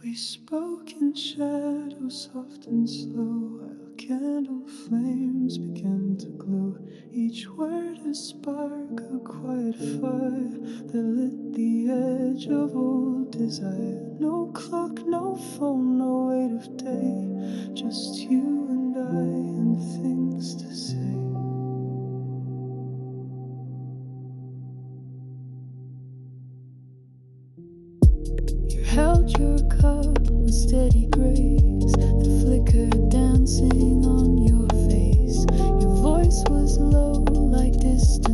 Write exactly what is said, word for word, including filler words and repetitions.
We spoke in shadows, soft and slow, while candle flames began to glow. Each word a spark, a quiet fire that lit the edge of old desire. No clock, no phone, no weight of day, just you and I and things to say. You held your cup with steady grace, the flicker dancing on your face. Your voice was low like distant